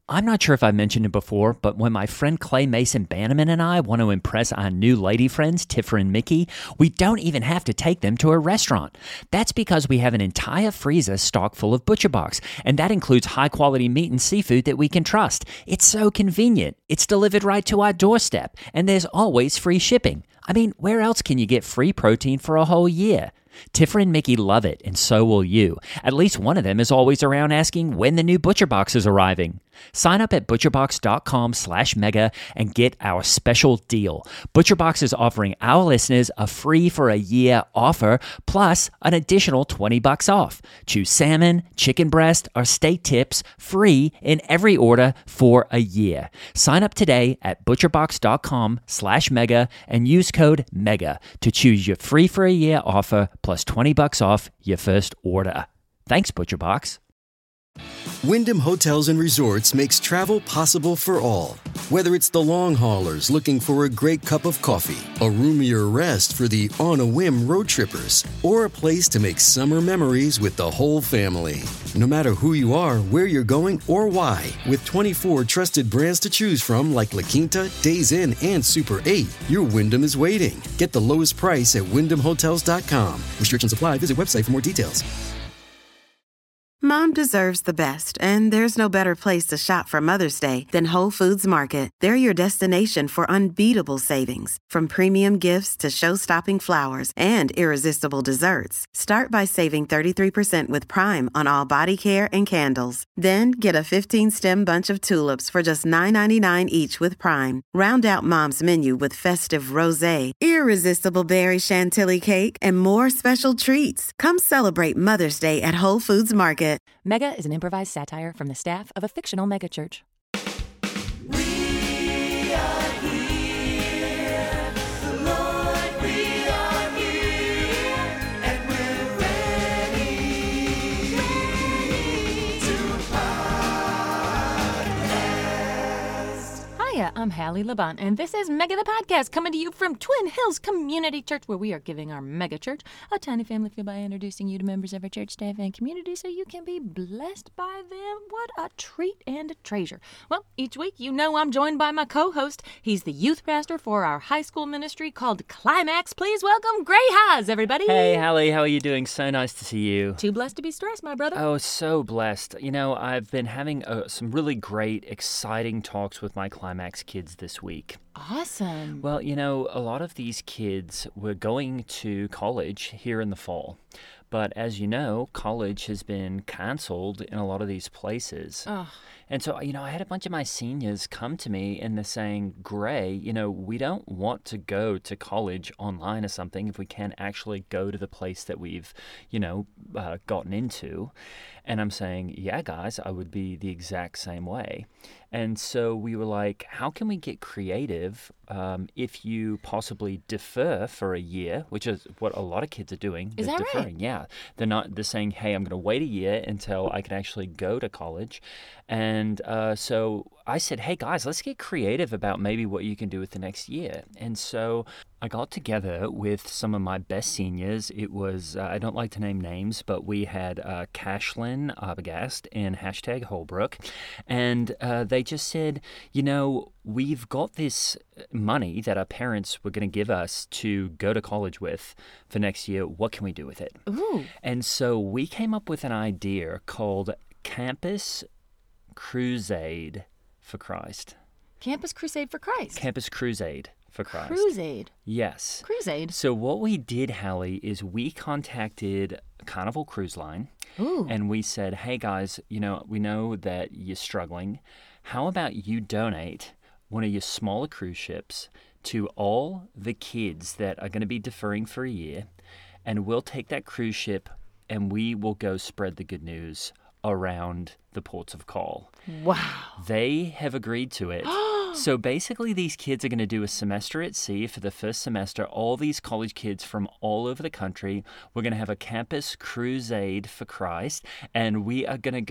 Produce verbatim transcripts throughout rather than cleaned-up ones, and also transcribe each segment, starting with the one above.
I'm not sure if I mentioned it before, but when my friend Clay Mason Bannerman and I want to impress our new lady friends, Tiffer and Mickey, we don't even have to take them to a restaurant. That's because we have an entire freezer stocked full of ButcherBox, and that includes high-quality meat and seafood that we can trust. It's so convenient. It's delivered right to our doorstep, and there's always free shipping. I mean, where else can you get free protein for a whole year? Tiffer and Mickey love it, and so will you. At least one of them is always around asking when the new ButcherBox is arriving. Sign up at butcherbox.com slash mega and get our special deal. ButcherBox is offering our listeners a free for a year offer plus an additional twenty bucks off. Choose salmon, chicken breast, or steak tips free in every order for a year. Sign up today at butcherbox.com slash mega and use code MEGA to choose your free for a year offer plus twenty bucks off your first order. Thanks, ButcherBox. Wyndham Hotels and Resorts makes travel possible for all. Whether it's the long haulers looking for a great cup of coffee, a roomier rest for the on-a-whim road trippers, or a place to make summer memories with the whole family. No matter who you are, where you're going, or why, with twenty-four trusted brands to choose from like La Quinta, Days Inn, and Super eight, your Wyndham is waiting. Get the lowest price at wyndham hotels dot com. Restrictions apply. Visit website for more details. Mom deserves the best, and there's no better place to shop for Mother's Day than Whole Foods Market. They're your destination for unbeatable savings, from premium gifts to show-stopping flowers and irresistible desserts. Start by saving thirty-three percent with Prime on all body care and candles. Then get a fifteen-stem bunch of tulips for just nine ninety-nine each with Prime. Round out Mom's menu with festive rosé, irresistible berry chantilly cake, and more special treats. Come celebrate Mother's Day at Whole Foods Market. Mega is an improvised satire from the staff of a fictional megachurch. We are here, the Lord, we are here, and we're ready, ready to podcast. Hiya, I'm Hallie Laban, and this is Mega the Podcast, coming to you from Twin Hills Community Church, where we are giving our mega church a tiny family feel by introducing you to members of our church staff and community so you can be blessed by them. What a treat and a treasure. Well, each week, you know I'm joined by my co-host. He's the youth pastor for our high school ministry called Climax. Please welcome Gray Haas, everybody. Hey, Hallie, how are you doing? So nice to see you. Too blessed to be stressed, my brother. Oh, so blessed. You know, I've been having uh, some really great, exciting talks with my Climax kids this week. Awesome. Well, you know, a lot of these kids were going to college here in the fall. But as you know, college has been canceled in a lot of these places. Ugh. And so, you know, I had a bunch of my seniors come to me and they're saying, Gray, you know, we don't want to go to college online or something if we can't actually go to the place that we've, you know, uh, gotten into. And I'm saying, yeah, guys, I would be the exact same way. And so we were like, how can we get creative um, if you possibly defer for a year, which is what a lot of kids are doing. Is they're that right? deferring. Yeah. They're not, they're saying, hey, I'm going to wait a year until I can actually go to college. And uh, so I said, hey, guys, let's get creative about maybe what you can do with the next year. And so I got together with some of my best seniors. It was, uh, I don't like to name names, but we had uh, Cashlyn Arbogast and hashtag Holbrook. And uh, they just said, you know, we've got this money that our parents were going to give us to go to college with for next year. What can we do with it? Ooh. And so we came up with an idea called Campus Crusade for Christ. Campus Crusade for Christ. Campus Crusade for Christ. Crusade. Yes. Crusade. So what we did, Hallie, is we contacted Carnival Cruise Line. Ooh. And we said, hey, guys, you know, we know that you're struggling. How about you donate one of your smaller cruise ships to all the kids that are going to be deferring for a year, and we'll take that cruise ship and we will go spread the good news around the ports of call. Wow. They have agreed to it. So basically these kids are going to do a semester at sea for the first semester. All these college kids from all over the country. We're going to have a campus crusade for Christ, and we are going to go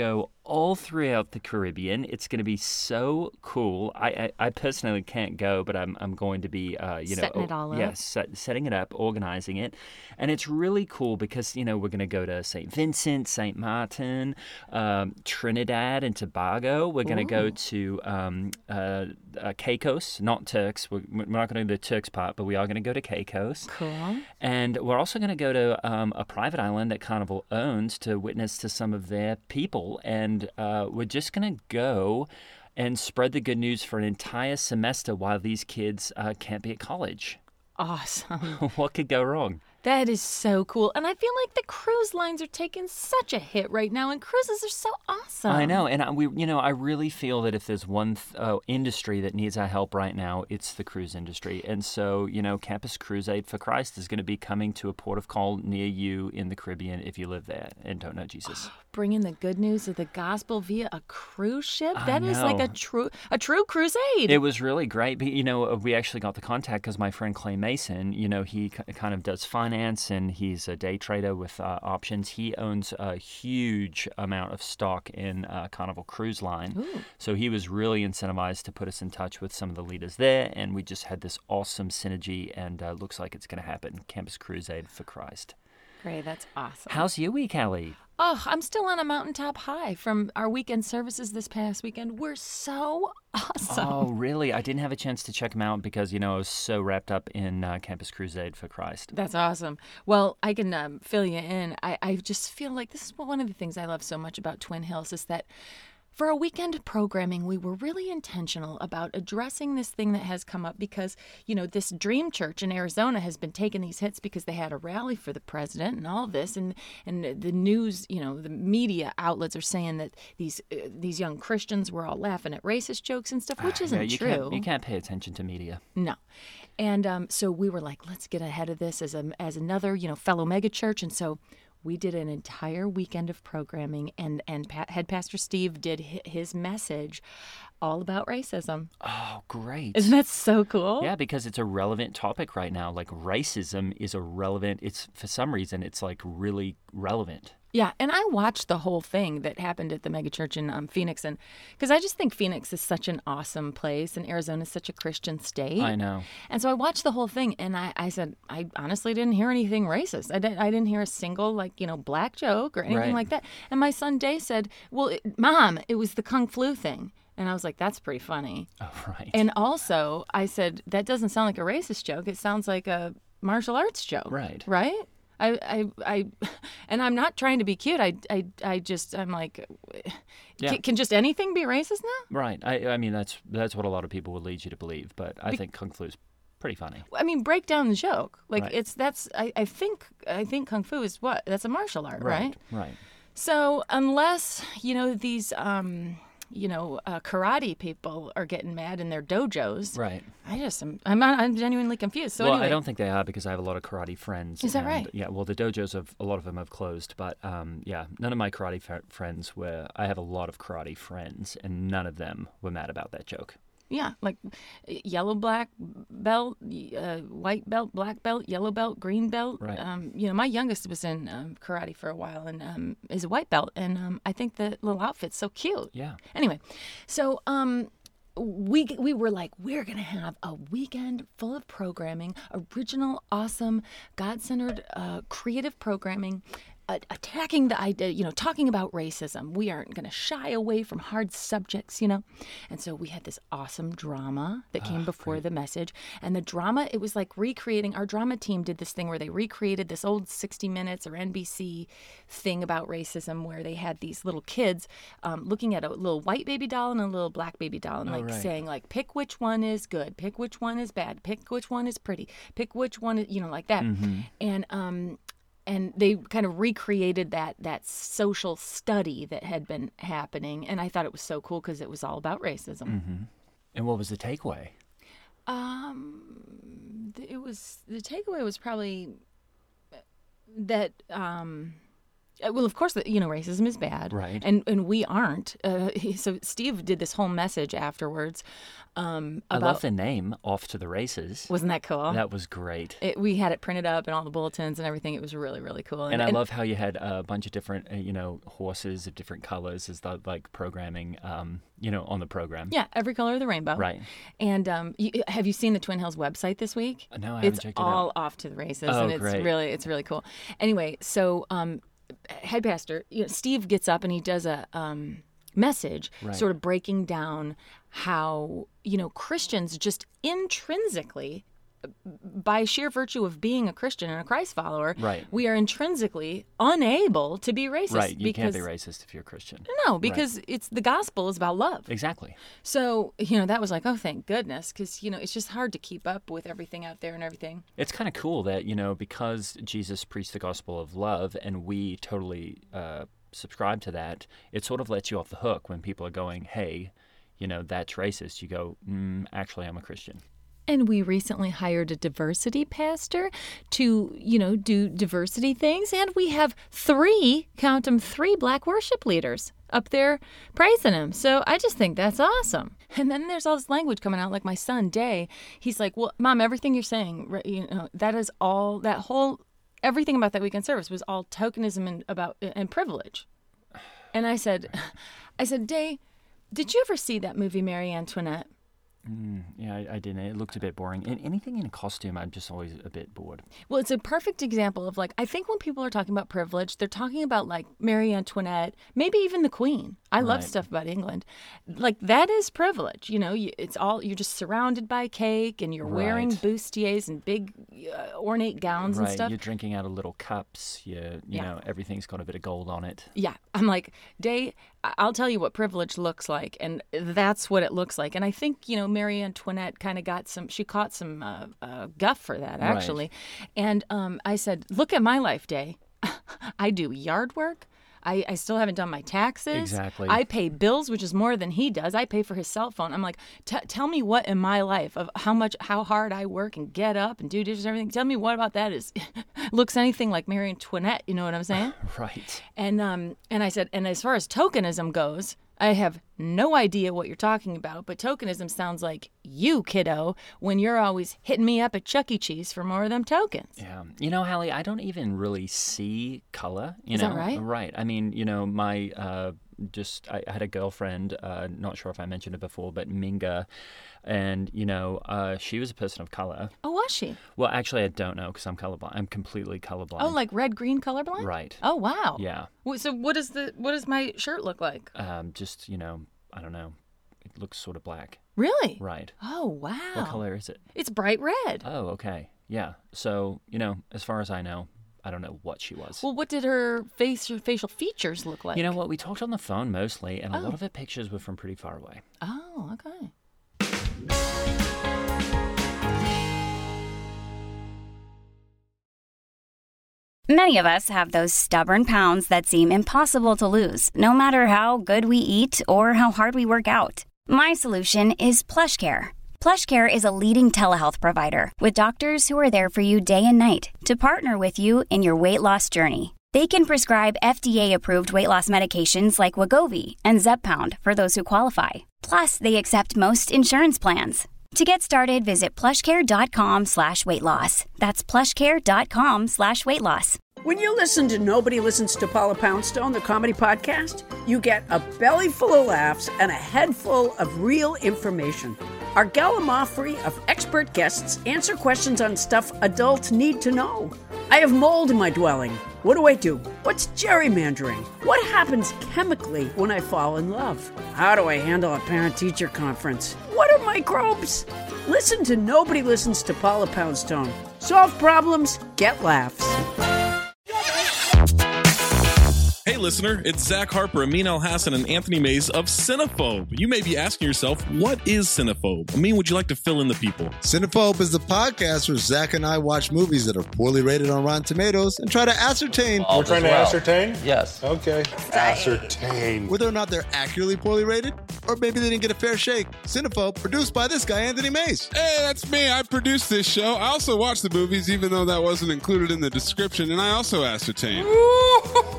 all throughout the Caribbean. It's going to be so cool. I, I, I personally can't go, but I'm I'm going to be uh, you know Setting it all up. Yes, set, setting it up, organizing it, and it's really cool because you know we're going to go to Saint Vincent, Saint Martin, um, Trinidad and Tobago. We're going to go to um, uh, uh, Caicos, not Turks. We're, we're not going to do the Turks part, but we are going to go to Caicos. Cool. And we're also going to go to um, a private island that Carnival owns to witness to some of their people. And uh, we're just going to go and spread the good news for an entire semester while these kids uh, can't be at college. Awesome. What could go wrong? That is so cool. And I feel like the cruise lines are taking such a hit right now, and cruises are so awesome. I know, and I, we, you know, I really feel that if there's one th- uh, industry that needs our help right now, it's the cruise industry. And so, you know, Campus Crusade for Christ is going to be coming to a port of call near you in the Caribbean if you live there and don't know Jesus. Bringing the good news of the gospel via a cruise ship. I That is like know. a true a true crusade. It was really great. But, you know, we actually got the contact because my friend Clay Mason, you know, he k- kind of does finance and he's a day trader with uh, options. He owns a huge amount of stock in uh, Carnival Cruise Line. Ooh. So he was really incentivized to put us in touch with some of the leaders there. And we just had this awesome synergy and uh, looks like it's going to happen. Campus Crusade for Christ. Great, that's awesome. How's your week, Allie? Oh, I'm still on a mountaintop high from our weekend services this past weekend. We're so awesome. Oh, really? I didn't have a chance to check them out because, you know, I was so wrapped up in uh, Campus Crusade for Christ. That's awesome. Well, I can um, fill you in. I, I just feel like this is one of the things I love so much about Twin Hills is that for our weekend programming, we were really intentional about addressing this thing that has come up because, you know, this Dream Church in Arizona has been taking these hits because they had a rally for the president and all this. And, and the news, you know, the media outlets are saying that these uh, these young Christians were all laughing at racist jokes and stuff, which isn't Yeah, you true. Can't, you can't pay attention to media. No. And um, so we were like, let's get ahead of this as a, as another, you know, fellow megachurch. And so we did an entire weekend of programming, and, and pa- head pastor Steve did hi- his message all about racism. Oh, great. Isn't that so cool? Yeah, because it's a relevant topic right now. Like racism is a relevant, it's for some reason, it's like really relevant. Yeah, and I watched the whole thing that happened at the megachurch in um, Phoenix, and because I just think Phoenix is such an awesome place, and Arizona is such a Christian state. I know. And so I watched the whole thing, and I, I said, I honestly didn't hear anything racist. I, did, I didn't hear a single, like, you know, black joke or anything Right. like that. And my son Day said, well, it, Mom, it was the Kung Flu thing. And I was like, that's pretty funny. Oh, right. And also, I said, that doesn't sound like a racist joke. It sounds like a martial arts joke. Right. Right? I, I, I, and I'm not trying to be cute. I, I, I just, I'm like, Yeah. can, can just anything be racist now? Right. I, I mean, that's that's what a lot of people would lead you to believe, but I think Kung Flu's pretty funny. I mean, break down the joke. Like Right. it's that's. I, I think I think kung fu is what that's a martial art, right? Right. So unless you know these, um, you know, uh, karate people are getting mad in their dojos, Right. I just am. I'm I'm genuinely confused. So well, anyway, I don't think they are because I have a lot of karate friends. Is that and, right? Yeah. Well, the dojos of a lot of them have closed, but um, yeah, none of my karate f- friends were. I have a lot of karate friends, and none of them were mad about that joke. yeah, like yellow black belt, uh, white belt, black belt, yellow belt, green belt. Right. Um, you know, my youngest was in um, karate for a while and um, is a white belt, and um, I think the little outfit's so cute. Yeah. Anyway, so um, we we were like, we're gonna have a weekend full of programming, original, awesome, God-centered, uh, creative programming. Uh, attacking the idea, you know, talking about racism. We aren't going to shy away from hard subjects, you know. And so we had this awesome drama that came before the message. And the drama, it was like recreating, our drama team did this thing where they recreated this old sixty minutes or N B C thing about racism where they had these little kids um, looking at a little white baby doll and a little black baby doll and like right. saying like, pick which one is good, pick which one is bad, pick which one is pretty, pick which one is, you know, like that. And, um, And they kind of recreated that that social study that had been happening, and I thought it was so cool because it was all about racism. Mm-hmm. And what was the takeaway? Um, th- it was the takeaway was probably that um, Uh, Well, of course, the- you know, racism is bad. Right. And and we aren't. Uh, he- so Steve did this whole message afterwards um, I about... love the name, Off to the Races. Wasn't that cool? That was great. It, we had it printed up in all the bulletins and everything. It was really, really cool. And I love how you had a bunch of different, uh, you know, horses of different colors as the like programming, um, you know, on the program. Yeah, every color of the rainbow. Right. And um, you, have you seen the Twin Hills website this week? No, I haven't It's checked it out. all off to the races, Oh, and it's great. really, it's really cool. Anyway, so um, head pastor, you know, Steve gets up and he does a um, message, Right. sort of breaking down how you know Christians just intrinsically, by sheer virtue of being a Christian and a Christ follower, Right. we are intrinsically unable to be racist. Right. You because, can't be racist if you're a Christian. No, because it's the gospel is about love. Exactly. So, you know, that was like, oh, thank goodness, because, you know, it's just hard to keep up with everything out there and everything. It's kind of cool that, you know, because Jesus preached the gospel of love and we totally uh, subscribe to that, it sort of lets you off the hook when people are going, hey, you know, that's racist. You go, mm, actually, I'm a Christian. And we recently hired a diversity pastor to, you know, do diversity things. And we have three, count them, three black worship leaders up there praising him. So I just think that's awesome. And then there's all this language coming out, like my son, Day. He's like, well, Mom, everything you're saying, right, you know, that is all, that whole, everything about that weekend service was all tokenism and about and privilege. And I said, I said, Day, did you ever see that movie Marie Antoinette? Mm, yeah, I, I didn't. It looked a bit boring. And anything in a costume, I'm just always a bit bored. Well, it's a perfect example of like, I think when people are talking about privilege, they're talking about like Marie Antoinette, maybe even the Queen. I love Right. stuff about England. Like that is privilege. You know, you, it's all, you're just surrounded by cake and you're wearing Right. bustiers and big uh, ornate gowns right. and stuff. You're drinking out of little cups. You, you Yeah. know, everything's got a bit of gold on it. Yeah. I'm like, Day, I- I'll tell you what privilege looks like. And that's what it looks like. And I think, you know, Marie Antoinette kind of got some, she caught some uh, uh, guff for that, actually. And um, I said, look at my life, Day. I do yard work. I, I still haven't done my taxes. Exactly. I pay bills, which is more than he does. I pay for his cell phone. I'm like, T- tell me what in my life of how much, how hard I work and get up and do dishes and everything. Tell me what about that is looks anything like Marie Antoinette. You know what I'm saying? Right. And um, and I said, and as far as tokenism goes, I have no idea what you're talking about, but tokenism sounds like you, kiddo, when you're always hitting me up at Chuck E. Cheese for more of them tokens. Yeah. You know, Hallie, I don't even really see color. You Is know? that right? Right. I mean, you know, my uh, just I had a girlfriend. Uh, not sure if I mentioned it before, but Minga, and you know, uh, she was a person of color. Oh, was she? Well, actually, I don't know because I'm colorblind. I'm completely colorblind. Oh, like red, green, colorblind? Right. Oh, wow. Yeah. Wh- So what does the what does my shirt look like? Um, just you know, I don't know. It looks sort of black. Really? Right. Oh, wow. What color is it? It's bright red. Oh, okay. Yeah. So you know, as far as I know, I don't know what she was. Well, what did her face or facial features look like? You know what? We talked on the phone mostly, and a Oh. lot of her pictures were from pretty far away. Oh, okay. Many of us have those stubborn pounds that seem impossible to lose, no matter how good we eat or how hard we work out. My solution is PlushCare. PlushCare is a leading telehealth provider with doctors who are there for you day and night to partner with you in your weight loss journey. They can prescribe F D A-approved weight loss medications like Wegovy and Zepbound for those who qualify. Plus, they accept most insurance plans. To get started, visit plushcare.com slash weight loss. That's plushcare.com slash weight loss. When you listen to Nobody Listens to Paula Poundstone, the comedy podcast, you get a belly full of laughs and a head full of real information. Our gallimaufry of expert guests answer questions on stuff adults need to know. I have mold in my dwelling. What do I do? What's gerrymandering? What happens chemically when I fall in love? How do I handle a parent-teacher conference? What are microbes? Listen to Nobody Listens to Paula Poundstone. Solve problems, get laughs. Hey listener, it's Zach Harper, Amin Al Hassan, and Anthony Mays of Cinephobe. You may be asking yourself, what is Cinephobe? Amin, would you like to fill in the people? Cinephobe is the podcast where Zach and I watch movies that are poorly rated on Rotten Tomatoes and try to ascertain We're trying to ascertain? Yes. Okay. Ascertain. whether or not they're accurately poorly rated, or maybe they didn't get a fair shake. Cinephobe, produced by this guy, Anthony Mays. Hey, that's me. I produced this show. I also watch the movies, even though that wasn't included in the description, and I also ascertain.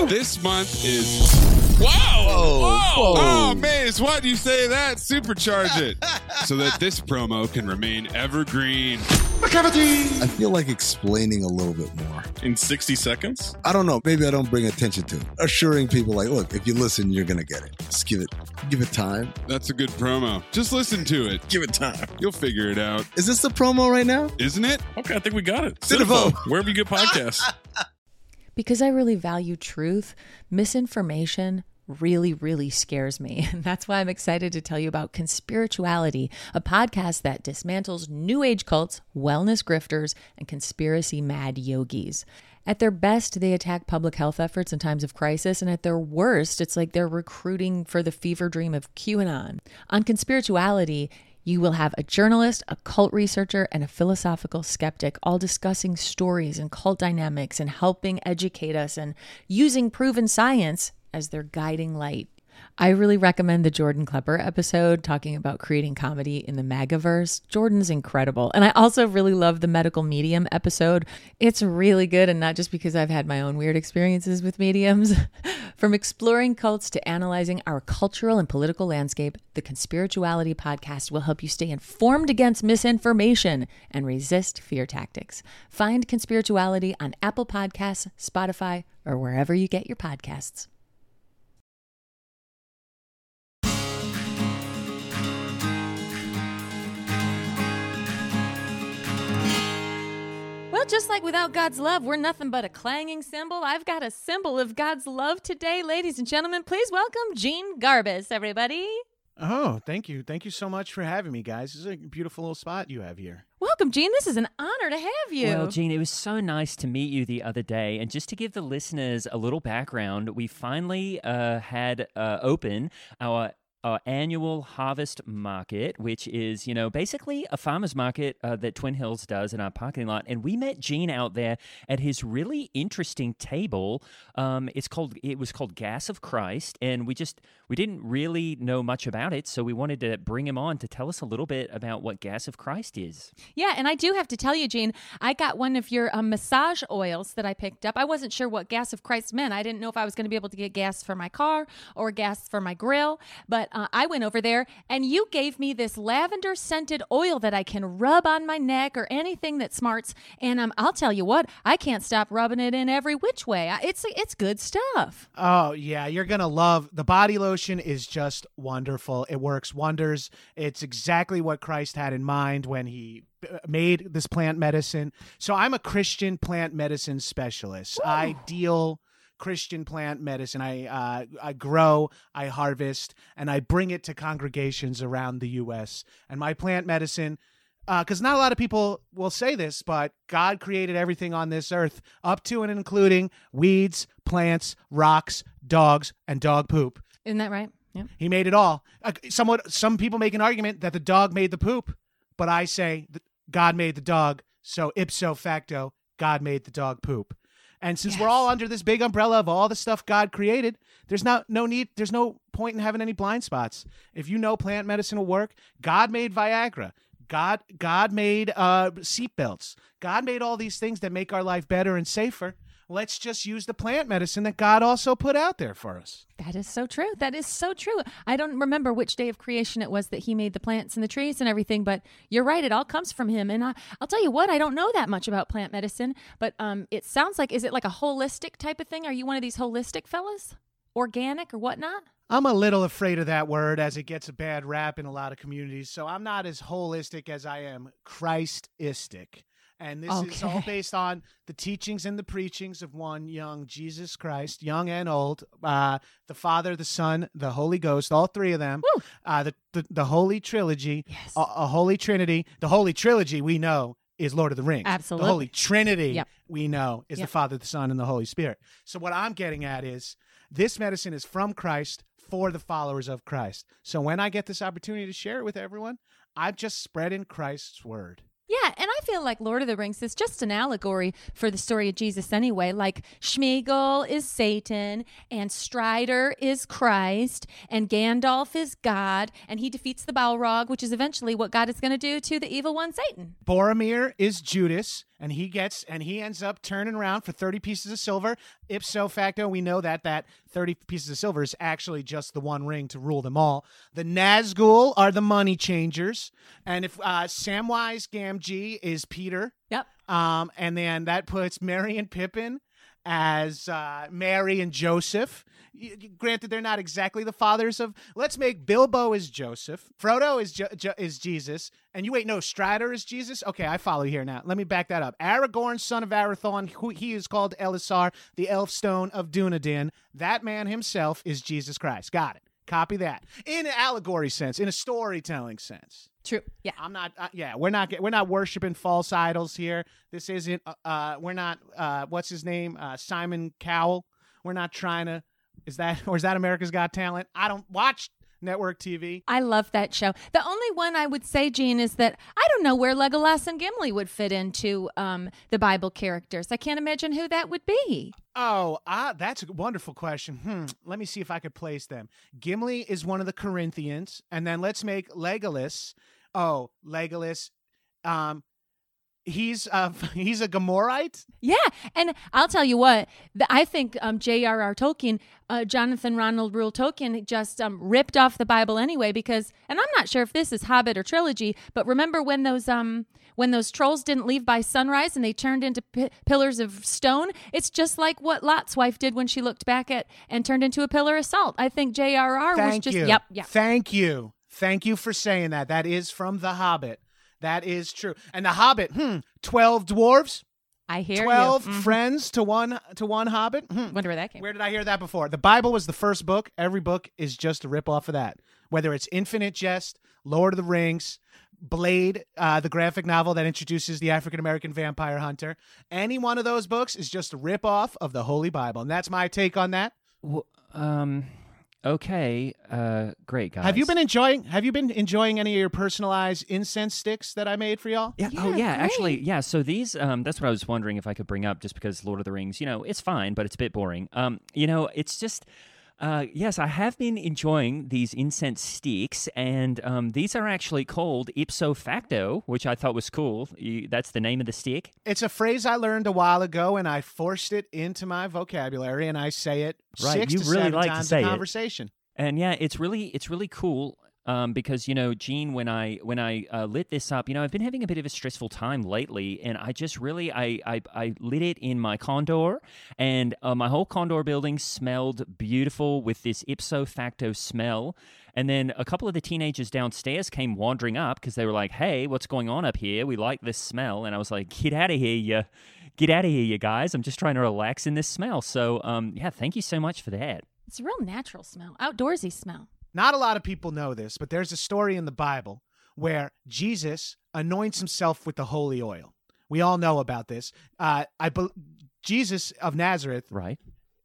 This month is. Whoa! Whoa. Whoa! Whoa. Oh, Maze, why do you say that? Supercharge it so that this promo can remain evergreen. I feel like explaining a little bit more. In sixty seconds? I don't know. Maybe I don't bring attention to it. Assuring people like, look, if you listen, you're going to get it. Just give it, give it time. That's a good promo. Just listen to it. Give it time. You'll figure it out. Is this the promo right now? Isn't it? Okay, I think we got it. Cinephobe. Wherever you get podcasts. Because I really value truth, misinformation really, really scares me. And that's why I'm excited to tell you about Conspirituality, a podcast that dismantles New Age cults, wellness grifters, and conspiracy mad yogis. At their best, they attack public health efforts in times of crisis, and at their worst, it's like they're recruiting for the fever dream of QAnon. On Conspirituality, you will have a journalist, a cult researcher, and a philosophical skeptic all discussing stories and cult dynamics and helping educate us and using proven science as their guiding light. I really recommend the Jordan Klepper episode talking about creating comedy in the MAGAverse. Jordan's incredible. And I also really love the medical medium episode. It's really good, and not just because I've had my own weird experiences with mediums. From exploring cults to analyzing our cultural and political landscape, the Conspirituality podcast will help you stay informed against misinformation and resist fear tactics. Find Conspirituality on Apple Podcasts, Spotify, or wherever you get your podcasts. Well, just like without God's love, we're nothing but a clanging cymbal. I've got a symbol of God's love today, ladies and gentlemen. Please welcome Gene Garbus, everybody. Oh, thank you. Thank you so much for having me, guys. This is a beautiful little spot you have here. Welcome, Gene. This is an honor to have you. Well, Gene, it was so nice to meet you the other day. And just to give the listeners a little background, we finally uh, had uh, open our Our annual harvest market, which is, you know, basically a farmer's market uh, that Twin Hills does in our parking lot. And we met Gene out there at his really interesting table. Um, it's called, it was called Gas of Christ. And we just, we didn't really know much about it. So we wanted to bring him on to tell us a little bit about what Gas of Christ is. Yeah, and I do have to tell you, Gene, I got one of your um, massage oils that I picked up. I wasn't sure what Gas of Christ meant. I didn't know if I was going to be able to get gas for my car or gas for my grill. But Uh, I went over there and you gave me this lavender scented oil that I can rub on my neck or anything that smarts. And um, I'll tell you what, I can't stop rubbing it in every which way. It's it's good stuff. Oh, yeah. You're going to love the body lotion is just wonderful. It works wonders. It's exactly what Christ had in mind when he made this plant medicine. So I'm a Christian plant medicine specialist. Woo. I deal Christian plant medicine. I uh, I grow, I harvest, and I bring it to congregations around the U S And my plant medicine, because uh, not a lot of people will say this, but God created everything on this earth, up to and including weeds, plants, rocks, dogs, and dog poop. Isn't that right? Yeah. He made it all. Uh, somewhat, some people make an argument that the dog made the poop, but I say that God made the dog, so ipso facto, God made the dog poop. And since yes. we're all under this big umbrella of all the stuff God created, there's not no need, there's no point in having any blind spots. If you know plant medicine will work, God made Viagra. God God made uh, seatbelts. God made all these things that make our life better and safer. Let's just use the plant medicine that God also put out there for us. That is so true. That is so true. I don't remember which day of creation it was that he made the plants and the trees and everything, but you're right. It all comes from him. And I, I'll tell you what, I don't know that much about plant medicine, but um, it sounds like, is it like a holistic type of thing? Are you one of these holistic fellas? Organic or whatnot? I'm a little afraid of that word as it gets a bad rap in a lot of communities. So I'm not as holistic as I am Christistic. And this okay. is all based on the teachings and the preachings of one young Jesus Christ, young and old, uh, the Father, the Son, the Holy Ghost, all three of them, uh, the, the the Holy Trilogy, yes. a, a Holy Trinity. The Holy Trilogy we know is Lord of the Rings. Absolutely. The Holy Trinity yep. we know is yep. the Father, the Son, and the Holy Spirit. So what I'm getting at is this medicine is from Christ for the followers of Christ. So when I get this opportunity to share it with everyone, I'm just spreading Christ's word. Yeah, and I feel like Lord of the Rings is just an allegory for the story of Jesus anyway. Like Schmeagol is Satan, and Strider is Christ, and Gandalf is God, and he defeats the Balrog, which is eventually what God is going to do to the evil one, Satan. Boromir is Judas, and he gets and he ends up turning around for thirty pieces of silver. Ipso facto, we know that that thirty pieces of silver is actually just the one ring to rule them all. The Nazgul are the money changers, and if uh, Samwise Gamgee is Peter, yep, um, and then that puts Merry and Pippin as uh, Mary and Joseph. Y- y- Granted, they're not exactly the fathers of. Let's make Bilbo is Joseph, Frodo is jo- jo- is Jesus, and you wait, no, Strider is Jesus. Okay, I follow here now. Let me back that up. Aragorn, son of Arathorn, who he is called Elisar, the Elfstone of Dunedain. That man himself is Jesus Christ. Got it. Copy that. In an allegory sense, in a storytelling sense. True. Yeah. I'm not. Uh, yeah, we're not. We're not worshiping false idols here. This isn't. Uh, uh we're not. Uh, what's his name? Uh, Simon Cowell. We're not trying to. Is that or is that America's Got Talent? I don't watch network T V. I love that show. The only one I would say, Gene, is that I don't know where Legolas and Gimli would fit into um, the Bible characters. I can't imagine who that would be. Oh, uh, that's a wonderful question. Hmm. Let me see if I could place them. Gimli is one of the Corinthians, and then let's make Legolas. Oh, Legolas. Um, he's uh he's a Gomorrite. Yeah, and I'll tell you what, the, I think um, J R R. Tolkien, uh, Jonathan Ronald Reuel Tolkien, just um, ripped off the Bible anyway because, and I'm not sure if this is Hobbit or trilogy, but remember when those um when those trolls didn't leave by sunrise and they turned into p- pillars of stone? It's just like what Lot's wife did when she looked back at and turned into a pillar of salt. I think J R R. was Thank just you. yep, yep. Thank you. Thank you for saying that. That is from The Hobbit. That is true. And The Hobbit, hmm, twelve dwarves. I hear twelve you. Mhm. friends to one to one Hobbit. Hmm. Wonder where that came. Where did I hear that before? The Bible was the first book. Every book is just a rip off of that. Whether it's Infinite Jest, Lord of the Rings, Blade, uh, the graphic novel that introduces the African American vampire hunter, any one of those books is just a rip off of the Holy Bible, and that's my take on that. Well, um. Okay, uh, great guys. Have you been enjoying? Have you been enjoying any of your personalized incense sticks that I made for y'all? Yeah. Oh, yeah. Actually, yeah. So these, um, that's what I was wondering if I could bring up, just because Lord of the Rings, you know, it's fine, but it's a bit boring. Um, you know, it's just. Uh, yes, I have been enjoying these incense sticks, and um, these are actually called ipso facto, which I thought was cool. You, that's the name of the stick. It's a phrase I learned a while ago, and I forced it into my vocabulary, and I say it Right, six you to really seven like to times say a it. conversation. And yeah, it's really it's really cool um, because you know, Gene, when I when I uh, lit this up, you know, I've been having a bit of a stressful time lately, and I just really I I, I lit it in my condor, and uh, my whole condor building smelled beautiful with this ipso facto smell. And then a couple of the teenagers downstairs came wandering up because they were like, "Hey, what's going on up here? We like this smell." And I was like, "Get out of here, you! Get out of here, you guys! I'm just trying to relax in this smell." So, um, yeah, thank you so much for that. It's a real natural smell, outdoorsy smell. Not a lot of people know this, but there's a story in the Bible where Jesus anoints himself with the holy oil. We all know about this. Uh, I be- Jesus of Nazareth, right?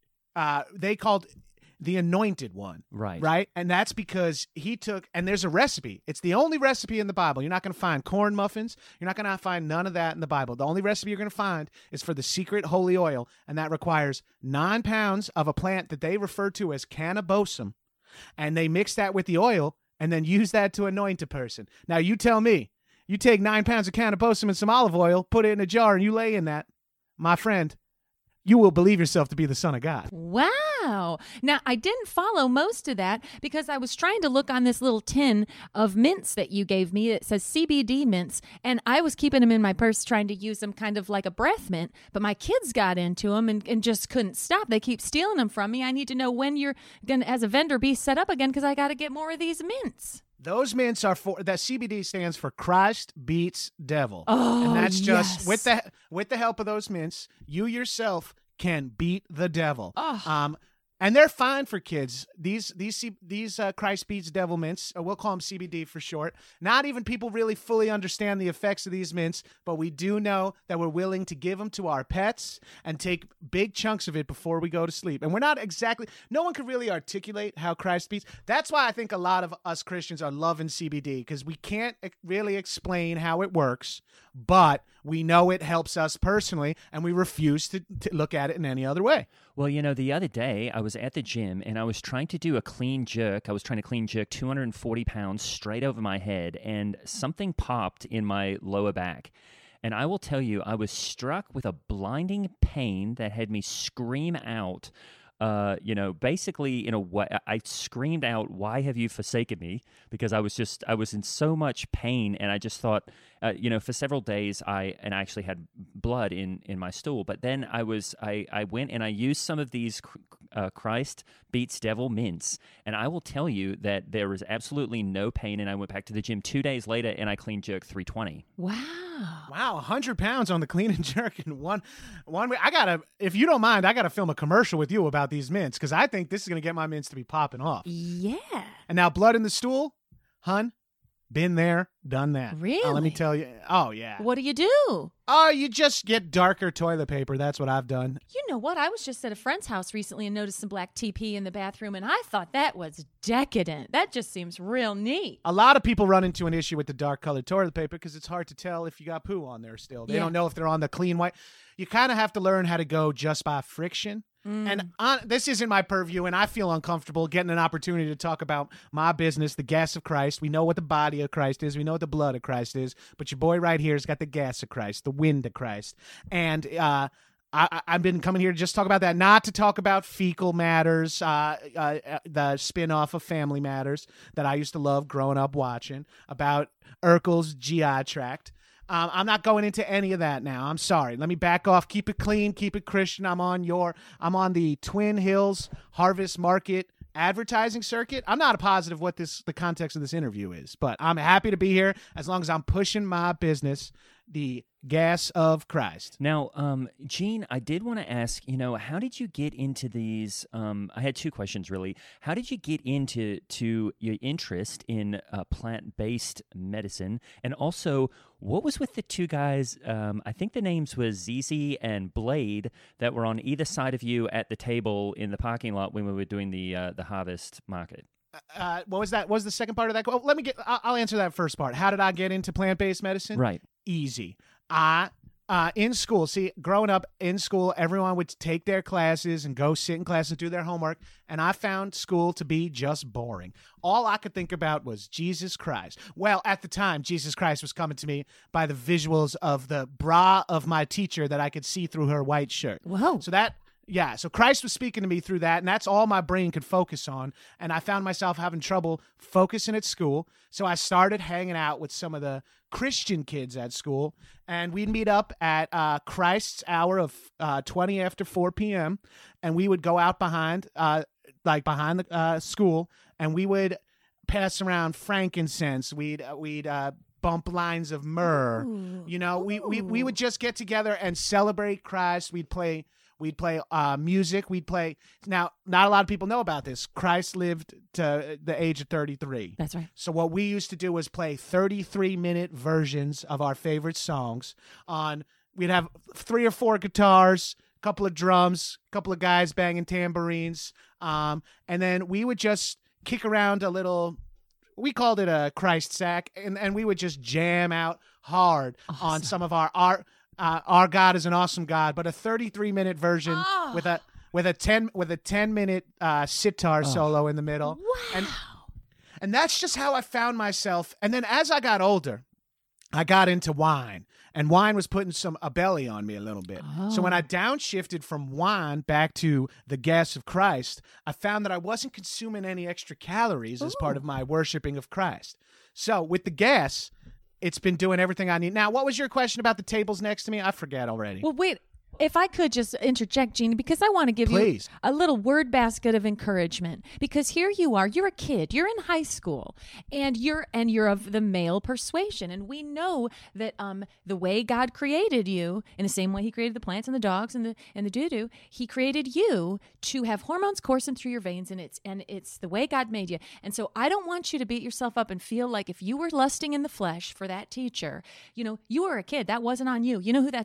Uh, they called the anointed one, right? Right, and that's because he took. And there's a recipe. It's the only recipe in the Bible. You're not going to find corn muffins. You're not going to find none of that in the Bible. The only recipe you're going to find is for the secret holy oil, and that requires nine pounds of a plant that they refer to as cannabosum. And they mix that with the oil and then use that to anoint a person. Now, you tell me, you take nine pounds of cannabosum and some olive oil, put it in a jar, and you lay in that, my friend, you will believe yourself to be the Son of God. Wow. Now, I didn't follow most of that because I was trying to look on this little tin of mints that you gave me. It says C B D mints, and I was keeping them in my purse trying to use them kind of like a breath mint, but my kids got into them and, and just couldn't stop. They keep stealing them from me. I need to know when you're going to, as a vendor, be set up again because I got to get more of these mints. Those mints are for that C B D stands for Christ beats devil. Oh, and that's just yes. with the with the help of those mints, you yourself can beat the devil. Oh. Um, and they're fine for kids. These these C- these uh, Christ beats devil mints, uh, we'll call them C B D for short. Not even people really fully understand the effects of these mints, but we do know that we're willing to give them to our pets and take big chunks of it before we go to sleep. And we're not exactly, no one can really articulate how Christ beats. That's why I think a lot of us Christians are loving C B D, because we can't really explain how it works, but we know it helps us personally, and we refuse to, to look at it in any other way. Well, you know, the other day I was at the gym and I was trying to do a clean jerk. I was trying to clean jerk two hundred forty pounds straight over my head, and something popped in my lower back. And I will tell you, I was struck with a blinding pain that had me scream out. Uh, you know, basically, in a way, I screamed out, "Why have you forsaken me?" Because I was just, I was in so much pain, and I just thought, uh, you know, for several days, I and I actually had blood in, in my stool. But then I was, I, I went and I used some of these uh, Christ Beats Devil mints, and I will tell you that there was absolutely no pain. And I went back to the gym two days later, and I clean jerked three twenty. Wow. Wow, one hundred pounds on the clean and jerk in one one week. I gotta, if you don't mind, I gotta film a commercial with you about these mints because I think this is gonna get my mints to be popping off. Yeah. And now blood in the stool, hun, been there, done that. Really? Uh, let me tell you. Oh yeah. What do you do? Oh, you just get darker toilet paper. That's what I've done. You know what? I was just at a friend's house recently and noticed some black T P in the bathroom, and I thought that was decadent. That just seems real neat. A lot of people run into an issue with the dark colored toilet paper because it's hard to tell if you got poo on there still. They Yeah. don't know if they're on the clean white. You kind of have to learn how to go just by friction. Mm. And on, this isn't my purview, and I feel uncomfortable getting an opportunity to talk about my business, the gas of Christ. We know what the body of Christ is. We know what the blood of Christ is. But your boy right here has got the gas of Christ, the wind of Christ. And uh, I, I've been coming here to just talk about that, not to talk about Fecal Matters, uh, uh, the spin-off of Family Matters that I used to love growing up watching, about Urkel's G I tract. Um, I'm not going into any of that now. I'm sorry. Let me back off. Keep it clean. Keep it Christian. I'm on your. I'm on the Twin Hills Harvest Market advertising circuit. I'm not positive what this the context of this interview is, but I'm happy to be here as long as I'm pushing my business, the gas of Christ. Now, um, Gene, I did want to ask, you know, how did you get into these? Um, I had two questions, really. How did you get into to your interest in uh, plant-based medicine? And also, what was with the two guys, um, I think the names was Z Z and Blade, that were on either side of you at the table in the parking lot when we were doing the uh, the harvest market? Uh, what was that? What was the second part of that? Oh, let me get. I'll I'll answer that first part. How did I get into plant-based medicine? Right. Easy. I uh, in school. See, growing up in school, everyone would take their classes and go sit in class and do their homework, and I found school to be just boring. All I could think about was Jesus Christ. Well, at the time, Jesus Christ was coming to me by the visuals of the bra of my teacher that I could see through her white shirt. Whoa. So that. Yeah, so Christ was speaking to me through that, and that's all my brain could focus on. And I found myself having trouble focusing at school. So I started hanging out with some of the Christian kids at school, and we'd meet up at uh, Christ's hour of uh, twenty after four p.m., and we would go out behind, uh, like behind the uh, school, and we would pass around frankincense. We'd uh, we'd uh, bump lines of myrrh. Ooh. You know, we, we we would just get together and celebrate Christ. We'd play. We'd play uh, music. We'd play. Now, not a lot of people know about this. Christ lived to the age of thirty-three. That's right. So what we used to do was play thirty-three minute versions of our favorite songs. On we'd have three or four guitars, a couple of drums, a couple of guys banging tambourines, um, and then we would just kick around a little. We called it a Christ sack, and, and we would just jam out hard Awesome. on some of our our. Uh, our God is an awesome God, but a thirty-three minute version Oh. with a with a ten with a ten minute uh, sitar solo in the middle, Wow. and and that's just how I found myself. And then as I got older, I got into wine, and wine was putting some a belly on me a little bit. So when I downshifted from wine back to the gas of Christ, I found that I wasn't consuming any extra calories as part of my worshiping of Christ. So with the gas, it's been doing everything I need. Now, what was your question about the tables next to me? I forget already. Well, wait. If I could just interject, Jeannie, because I want to give Please. you a little word basket of encouragement. Because here you are, you're a kid, you're in high school, and you're and you're of the male persuasion, and we know that um the way God created you, in the same way He created the plants and the dogs and the and the doo doo, He created you to have hormones coursing through your veins, and it's and it's the way God made you. And so I don't want you to beat yourself up and feel like if you were lusting in the flesh for that teacher, you know, you were a kid, that wasn't on you. You know who that's on?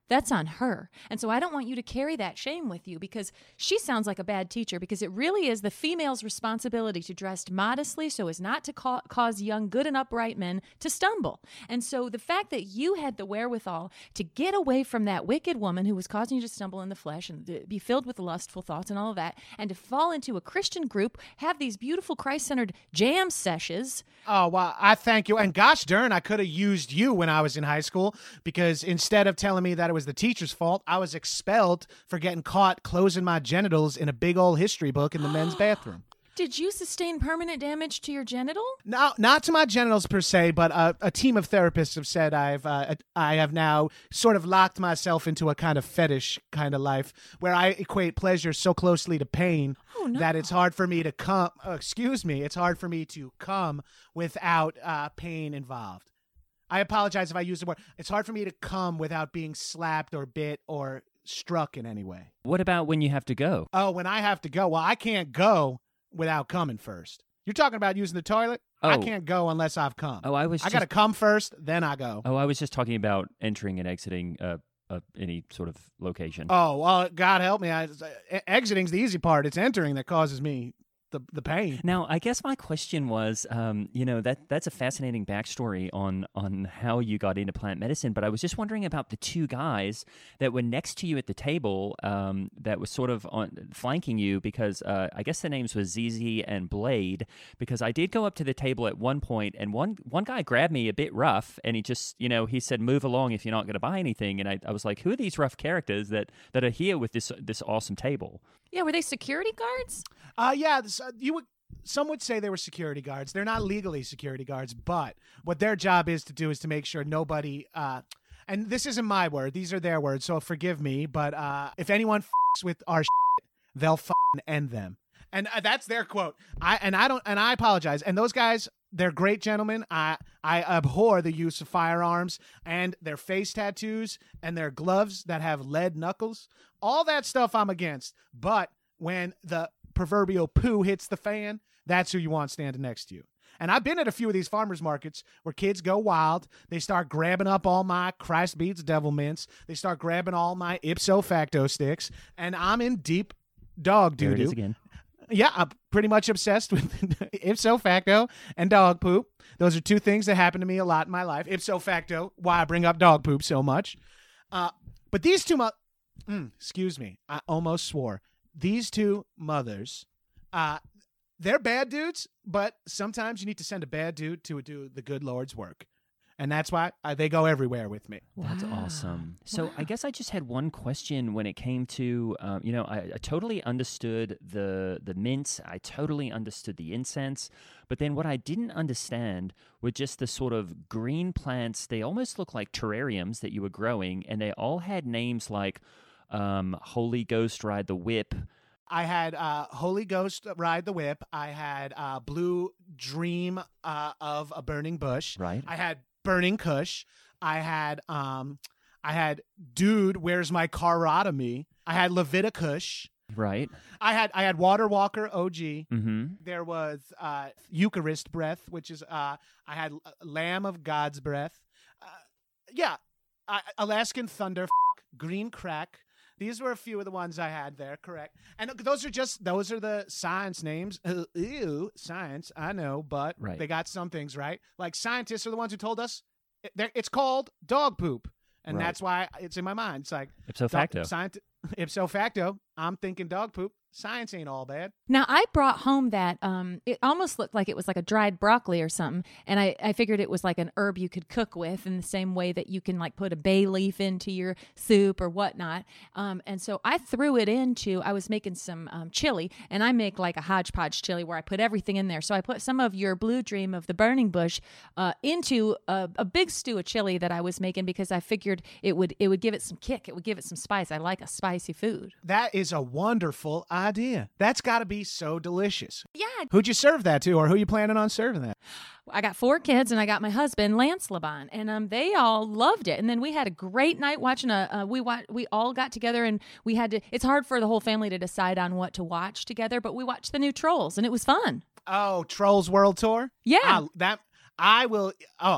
That's on her. And so I don't want you to carry that shame with you because she sounds like a bad teacher because it really is the female's responsibility to dress modestly so as not to ca- cause young, good and upright men to stumble. And so the fact that you had the wherewithal to get away from that wicked woman who was causing you to stumble in the flesh and to be filled with lustful thoughts and all of that, and to fall into a Christian group, have these beautiful Christ-centered jam sessions. Oh, well, I thank you. And gosh darn, I could have used you when I was in high school because instead of telling me that it was the teacher's fault, I was expelled for getting caught closing my genitals in a big old history book in the men's bathroom. Did you sustain permanent damage to your genital? No, not to my genitals per se, but uh, a team of therapists have said I've uh, I have now sort of locked myself into a kind of fetish kind of life where I equate pleasure so closely to pain oh, no. that it's hard for me to come. Uh, excuse me, it's hard for me to come without uh, pain involved. I apologize if I use the word. It's hard for me to come without being slapped or bit or struck in any way. What about when you have to go? Oh, when I have to go, well, I can't go without coming first. You're talking about using the toilet? Oh. I can't go unless I've come. Oh, I was. I just... got to come first, then I go. Oh, I was just talking about entering and exiting uh, uh, any sort of location. Oh, well, God help me. I, exiting's the easy part. It's entering that causes me the the pain. Now, I guess my question was, um, you know, that that's a fascinating backstory on on how you got into plant medicine. But I was just wondering about the two guys that were next to you at the table, um, that was sort of on flanking you, because uh, I guess the names was Z Z and Blade. Because I did go up to the table at one point, and one one guy grabbed me a bit rough, and he just, you know, he said, "Move along if you're not going to buy anything." And I, I was like, "Who are these rough characters that that are here with this this awesome table?" Yeah, were they security guards? Uh, yeah, this, uh, you would. Some would say they were security guards. They're not legally security guards, but what their job is to do is to make sure nobody. Uh, and this isn't my word; these are their words. So forgive me, but uh, if anyone f***s with our shit, they'll f***ing end them. And uh, that's their quote. I and I don't. And I apologize. And those guys, they're great gentlemen. I I abhor the use of firearms and their face tattoos and their gloves that have lead knuckles. All that stuff I'm against. But when the proverbial poo hits the fan, that's who you want standing next to you. And I've been at a few of these farmers markets where kids go wild. They start grabbing up all my Christ Beats Devil Mints. They start grabbing all my ipso facto sticks. And I'm in deep dog doo-doo. There it is again. Yeah, I'm pretty much obsessed with ipso facto and dog poop. Those are two things that happen to me a lot in my life. Ipso facto, why I bring up dog poop so much. Uh, but these two, mo- mm, excuse me, I almost swore. These two mothers, uh, they're bad dudes, but sometimes you need to send a bad dude to do the good Lord's work. And that's why I, they go everywhere with me. That's wow. awesome. So wow. I guess I just had one question when it came to, um, you know, I, I totally understood the the mints. I totally understood the incense. But then what I didn't understand were just the sort of green plants. They almost look like terrariums that you were growing. And they all had names like um, Holy Ghost Ride the Whip. I had uh, Holy Ghost Ride the Whip. I had uh, Blue Dream uh, of a Burning Bush. Right. I had Burning Kush. I had um, I had Dude, Where's My Carotomy? I had Leviticus. Right. I had I had Water Walker O G. Mm-hmm. There was uh, Eucharist Breath, which is uh, I had Lamb of God's Breath. Uh, yeah, I, Alaskan Thunder, Green Crack. These were a few of the ones I had there, correct? And those are just, those are the science names. Uh, ew, science, I know, but right. They got some things right. Like scientists are the ones who told us it, it's called dog poop. And right. That's why it's in my mind. It's like, ipso facto. Dog, science, ipso facto, I'm thinking dog poop. Science ain't all bad. Now, I brought home that, um, it almost looked like it was like a dried broccoli or something. And I, I figured it was like an herb you could cook with in the same way that you can like put a bay leaf into your soup or whatnot. Um, and so I threw it into, I was making some um, chili, and I make like a hodgepodge chili where I put everything in there. So I put some of your Blue Dream of the Burning Bush uh, into a, a big stew of chili that I was making because I figured it would, it would give it some kick. It would give it some spice. I like a spicy food. That is a wonderful idea. That's got to be so delicious. Yeah. Who'd you serve that to, or who you planning on serving that? I got four kids, and I got my husband, Lance Laban, and um, they all loved it. And then we had a great night watching a. Uh, we wa- We all got together, and we had to. It's hard for the whole family to decide on what to watch together, but we watched the new Trolls, and it was fun. Oh, Trolls World Tour. Yeah, I, that I will. Oh,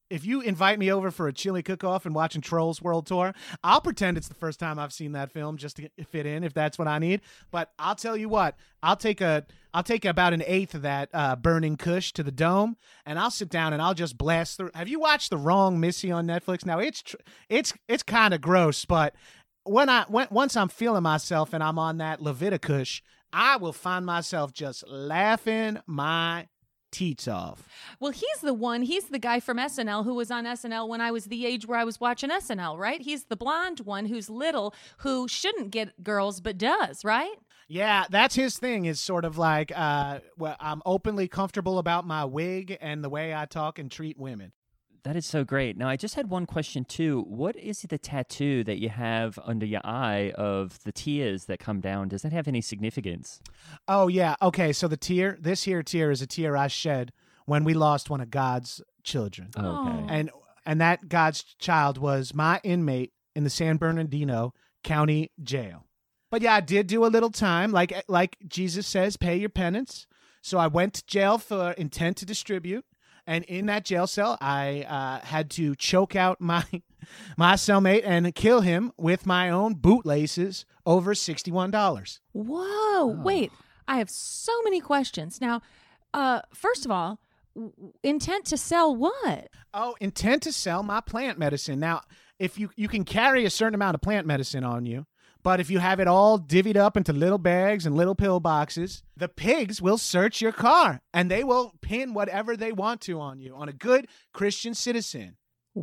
if you invite me over for a chili cook-off and watching Trolls World Tour, I'll pretend it's the first time I've seen that film just to fit in if that's what I need. But I'll tell you what, I'll take a I'll take about an eighth of that uh, Burning Kush to the Dome, and I'll sit down and I'll just blast through. Have you watched The Wrong Missy on Netflix? Now it's tr- it's it's kind of gross, but when I when, once I'm feeling myself and I'm on that Leviticus, I will find myself just laughing my teats off. Well, he's the one, he's the guy from S N L who was on S N L when I was the age where I was watching S N L, right? He's the blonde one who's little, who shouldn't get girls but does, right? Yeah, that's his thing, is sort of like, uh, well, I'm openly comfortable about my wig and the way I talk and treat women. That is so great. Now, I just had one question, too. What is the tattoo that you have under your eye of the tears that come down? Does that have any significance? Oh, yeah. Okay, so the tear, this here tear is a tear I shed when we lost one of God's children. Oh, okay. And and that God's child was my inmate in the San Bernardino County Jail. But yeah, I did do a little time. Like, like Jesus says, pay your penance. So I went to jail for intent to distribute. And in that jail cell, I uh, had to choke out my my cellmate and kill him with my own bootlaces over sixty-one dollars. Whoa, Oh. wait. I have so many questions. Now, uh, first of all, w- intent to sell what? Oh, intent to sell my plant medicine. Now, if you, you can carry a certain amount of plant medicine on you, but if you have it all divvied up into little bags and little pill boxes, the pigs will search your car and they will pin whatever they want to on you, on a good Christian citizen.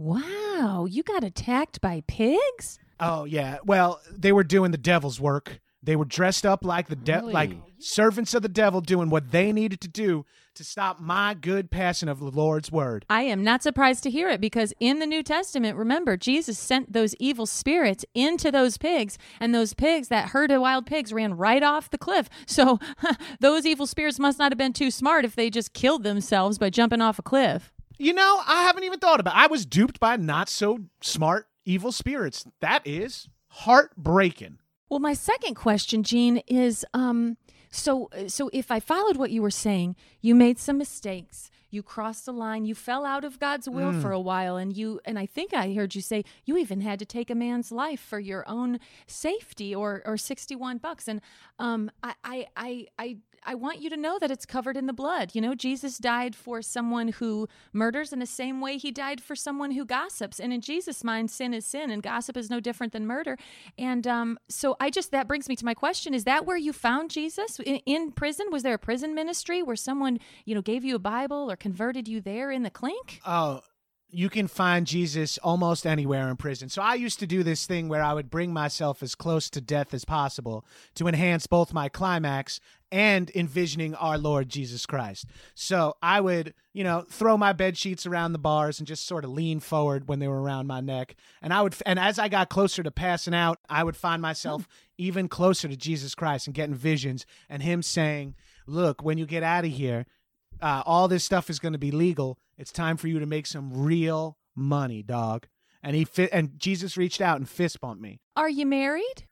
Wow, you got attacked by pigs? Oh, yeah. Well, they were doing the devil's work. They were dressed up like the de- Really? like servants of the devil, doing what they needed to do to stop my good passing of the Lord's word. I am not surprised to hear it, because in the New Testament, remember, Jesus sent those evil spirits into those pigs, and those pigs, that herd of wild pigs, ran right off the cliff. So those evil spirits must not have been too smart if they just killed themselves by jumping off a cliff. You know, I haven't even thought about it. I was duped by not so smart evil spirits. That is heartbreaking. Well, my second question, Gene, is um, so so if I followed what you were saying, you made some mistakes. You crossed the line. You fell out of God's will Mm. for a while, and you and I think I heard you say you even had to take a man's life for your own safety, or or sixty-one bucks. And um, I I I I I want you to know that it's covered in the blood. You know, Jesus died for someone who murders in the same way he died for someone who gossips. And in Jesus' mind, sin is sin, and gossip is no different than murder. And um, so I just, that brings me to my question. Is that where you found Jesus? In, in prison? Was there a prison ministry where someone, you know, gave you a Bible or converted you there in the clink? Oh, you can find Jesus almost anywhere in prison. So I used to do this thing where I would bring myself as close to death as possible to enhance both my climax and envisioning our Lord Jesus Christ. So I would, you know, throw my bed sheets around the bars and just sort of lean forward when they were around my neck. And I would, and as I got closer to passing out, I would find myself even closer to Jesus Christ and getting visions and him saying, look, when you get out of here, uh, all this stuff is going to be legal. It's time for you to make some real money, dog. And he fi- and Jesus reached out and fist bumped me. Are you married?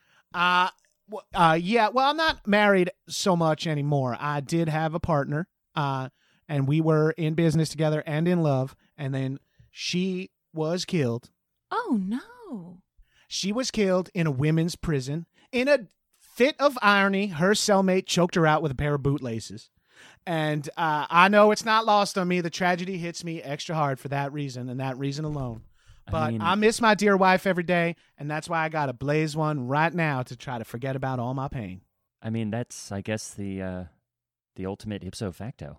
Uh, w- uh, yeah. Well, I'm not married so much anymore. I did have a partner, uh, and we were in business together and in love. And then she was killed. Oh, no. She was killed in a women's prison. In a fit of irony, her cellmate choked her out with a pair of bootlaces. And uh, I know it's not lost on me. The tragedy hits me extra hard for that reason and that reason alone. But I mean- I miss my dear wife every day, and that's why I got to blaze one right now to try to forget about all my pain. I mean, that's, I guess, the uh, the ultimate ipso facto.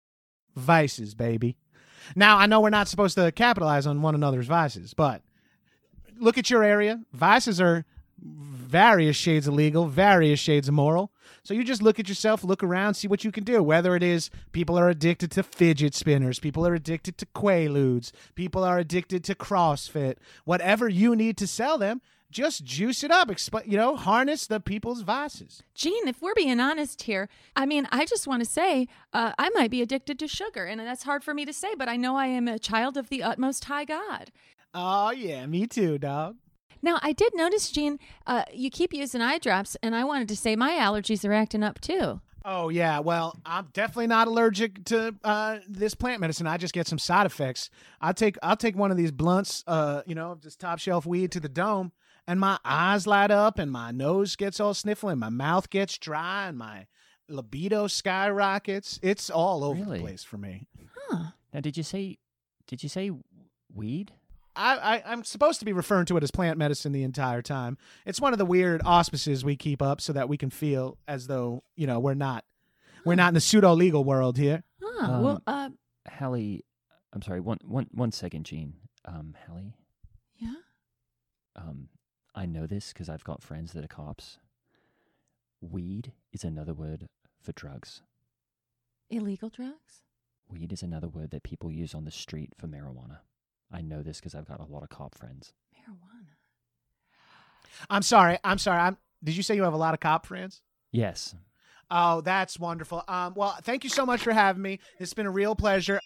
Vices, baby. Now, I know we're not supposed to capitalize on one another's vices, but look at your area. Vices are various shades of legal, various shades of moral. So you just look at yourself, look around, see what you can do. Whether it is people are addicted to fidget spinners, people are addicted to Quaaludes, people are addicted to CrossFit, whatever you need to sell them, just juice it up, exp- you know, harness the people's vices. Gene, if we're being honest here, I mean, I just want to say uh, I might be addicted to sugar, and that's hard for me to say, but I know I am a child of the utmost high God. Oh, yeah, me too, dog. Now, I did notice, Gene, uh, you keep using eye drops, and I wanted to say my allergies are acting up too. Oh, yeah. Well, I'm definitely not allergic to uh, this plant medicine. I just get some side effects. I'll take I'll take one of these blunts, uh, you know, just top shelf weed to the dome, and my eyes light up, and my nose gets all sniffly, and my mouth gets dry, and my libido skyrockets. It's all over Really? the place for me. Huh. Now, did you say? Did you say weed? I, I, I'm supposed to be referring to it as plant medicine the entire time. It's one of the weird auspices we keep up so that we can feel as though, you know, we're not we're not in the pseudo legal world here. Huh. Um, well, uh, Hallie, I'm sorry. One, one, one second, Gene. Um, Hallie. yeah. Um, I know this because I've got friends that are cops. Weed is another word for drugs. Illegal drugs? Weed is another word that people use on the street for marijuana. I know this because I've got a lot of cop friends. Marijuana. I'm sorry. I'm sorry. I'm. Did you say you have a lot of cop friends? Yes. Oh, that's wonderful. Um, well, thank you so much for having me. It's been a real pleasure.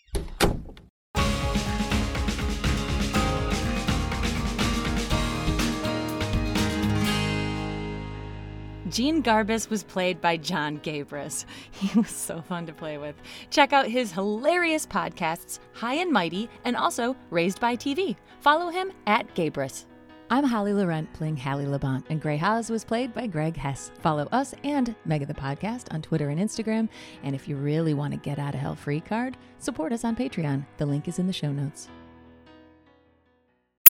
Gene Garbus was played by John Gabris. He was so fun to play with. Check out his hilarious podcasts, High and Mighty, and also Raised by T V. Follow him at Gabris. I'm Holly Laurent playing Hallie Labont, and Grey Haas was played by Greg Hess. Follow us and Mega the Podcast on Twitter and Instagram. And if you really want to get out of hell free card, support us on Patreon. The link is in the show notes.